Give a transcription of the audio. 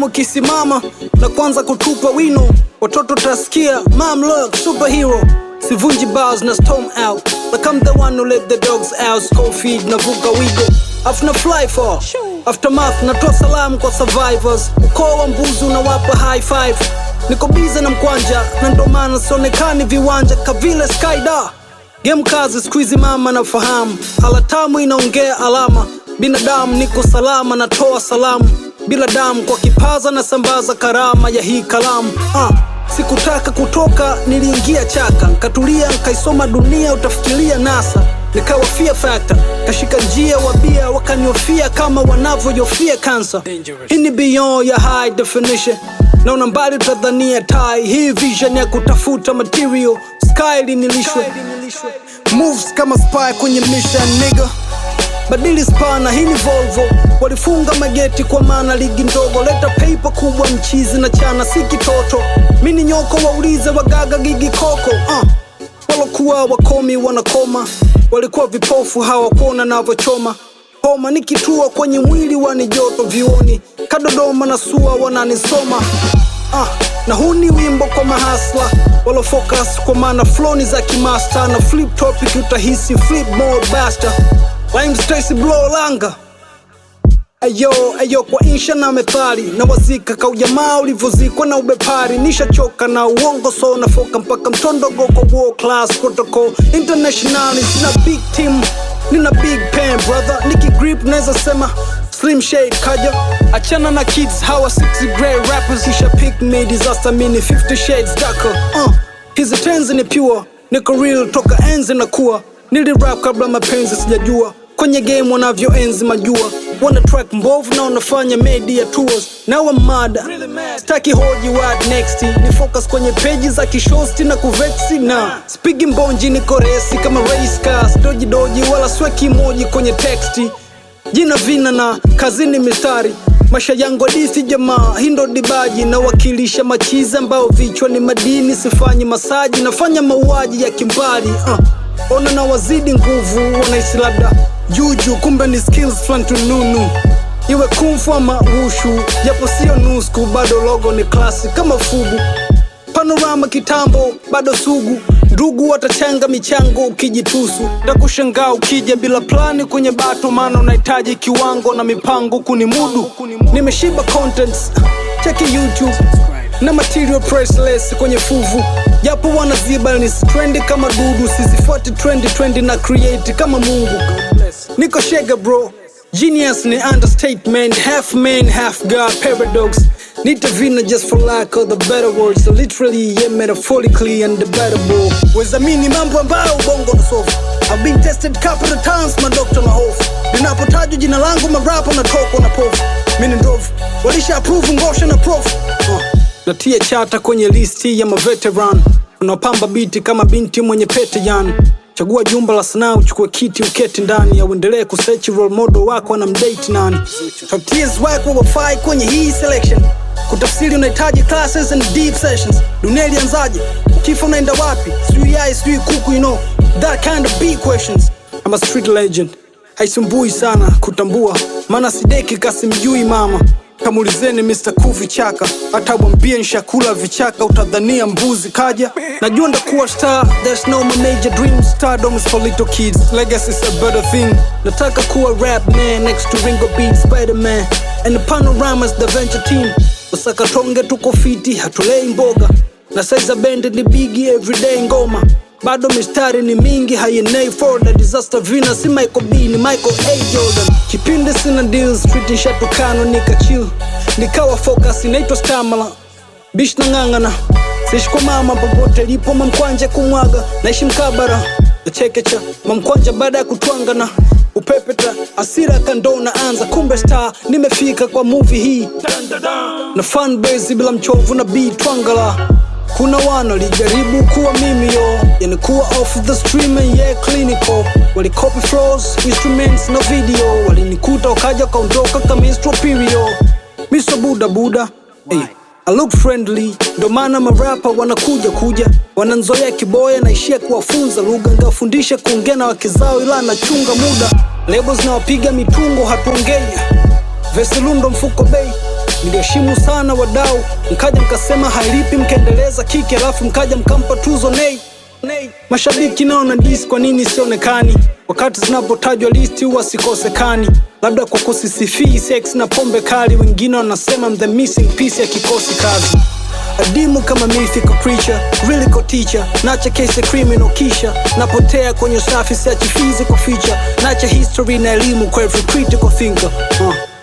ukisimama na kwanza kutupa wino, watoto tasikia mom look superhero. Sivunji bars na storm out, like I'm the one who let the dogs out. School feed na vuka wigo, after fly for aftermath, natoa salamu kwa survivors. Ukoo wa mbuzi unawapa high five. Niko bize na mkwanja, na ndo maana sionekani viwanja kavile skyda. Game kazi squeezy mama na fahamu, halatamu inaongea alama. Binadamu niko salama, natoa salamu bila damu, kwa kipaza na sambaza karama ya hii kalamu. Sikutaka kutoka, niliingia chaka, katulia nkaisoma dunia, utafikiria NASA. Nikawa fear factor, kashika njia wabia, wakaniofia kama wanavyoyofia cancer. Hii ni beyond ya high definition, naona mbali utadhania tai. Hii vision ya kutafuta material, sky linilishwe. Moves kama spy kwenye mission nigga, badili spana, hii ni Volvo. Walifunga mageti kwa maana ligi ndogo, leta paper kubwa mchizi na chana si kitoto. Mini nyoko waulize wagaga gigi koko. Walokuwa wakomi wanakoma, walikuwa vipofu hawakuona navyochoma. Homa nikitua kwenye mwili wani joto vioni, kadodoma na sua wananisoma. Na huu ni wimbo kwa mahasla walo focus, kwa maana flow ni za kimaster. Na flip topic utahisi flip mode basta. Rhyme Stacy blow langa. Ayo kwa insha na methali, na wazika ka ujamaa ulivozikwa na ubepari. Nisha choka na uongo so na foka mpaka mtondogo kwa world class protocol. Internationally sina big team, nina big pen brother. Niki grip neza sema slim shade kaja. Achana na kids hawa 60 grade rappers, kisha pick me disaster mini 50 shades darker. Hizi tenzi ni pure, niko real toka enzi na kuwa. Nili rap kabla mapenzi sijajua, kwenye game wanavyo enzi majua. Wana track mbovu na wanafanya media tours. Now I'm mad, staki hoji what next. Ni focus kwenye pages za kishosti na kuvexi na spigi mbonji niko resi kama race cars. Doji wala sweki emoji kwenye texti. Jina vina na kazini mistari, maisha yangu adisi jamaa, hindo dibaji. Na wakilisha machiza ambao vichwa ni madini, sifanyi masaji, nafanya mauaji ya kimbali. Ona na wazidi nguvu, wanaisi labda juju, kumbe ni skills flan tununu. Iwe kumfu ama wushu, japo sio nusku, bado logo ni klasi kama fugu. Panorama kitambo, bado sugu. Ndugu watachanga michango ukijitusu. Takushangaa ukija bila plani kwenye bato, maana unahitaji kiwango na mipango kunimudu. Nimeshiba contents, cheki YouTube na material priceless kwenye fuvu. Japo wanaziba ni trendy kama dudu, sizifuati trendy na create kama Mungu. Niko shega bro, genius ni understatement, half man half god paradox. Nita vina just for lack of the better words, so literally yeah metaphorically undebatable. Wezamini mambo ambayo ubongo na sofu. I've been tested couple of times, my doctor na hofu. Ninapotajwa jina langu marapo na toko na pofu. Mini ndovu, walisha approve ngosha na profu. Natia chata kwenye listi ya maveteran, unapamba biti kama binti mwenye pete yani. Chagua jumba la sanaa, uchukue kiti uketi ndani, au endelee kusearch role model wako na mdate nani. Top tiers wako wafai kwenye hii selection. Kutafsiri unahitaji classes and deep sessions. Dunia ilianzaje? Kifo unaenda wapi? Sijui yai, sijui kuku, you know that kind of big questions. I'm a street legend, haisumbui sana kutambua, maana sideki kasimjui mama. Kamulizeni Mr. Kufi Chaka, hata wambie nshakula vichaka, utadhania mbuzi kaja. Najua ndakuwa star, there's no more major dreams. Stardom is for little kids, legacy is a better thing. Nataka kuwa rap man, next to Ringo Beat, Spider-Man and the Panoramas, the venture team. Wasaka tonge tuko fiti, hatulei mboga, na saiza bende ni bigi everyday ngoma. Bado mistari ni mingi, haienei for the disaster vina. Si Michael B ni Michael A. Jordan. Kipinde sina deals, street nishatukano nika chill. Nikawa focus, inaitwa stamina. Bish na ngangana, siishi kwa mama popote lipo mamkwanja kumwaga. Naishi mkabara, chekecha mamkwanja baada ya kutwangana. Upepeta, asira kandona anza, kumbe star nimefika kwa movie hii. Na fanbase bila mchovu na beat twangala. Kuna wana lijaribu kuwa mimi yo, yani kuwa off the stream and yeah clinical. Wali copy flows, instruments na video. Wali nikuta wakaja kaondoka kama instroperial. Mr. Buda hey, I look friendly, ndo maana marapa wanakuja wananzoea kiboya, naishia kuwafunza lugha. Ngafundisha kuongea na wakizao ila nachunga muda. Labels na wapiga mitungo hatuongei, Vesilundo mfuko bei. Niliheshimu sana wadau, mkaja mkasema hailipi, mkaendeleza kiki, alafu mkaja mkampa tuzo Nay. Mashabiki nao na dis, kwa nini sionekani? Wakati zinapotajwa listi huwa sikosekani. Labda kwa kusisifii sex na pombe kali, wengine wanasema I'm the missing piece ya kikosi kazi. Adimu kama mythical creature, really go teacher. Nacha case criminal kisha napotea kwenye safi, siachi physical feature. Nacha history na elimu kwa every critical thinker.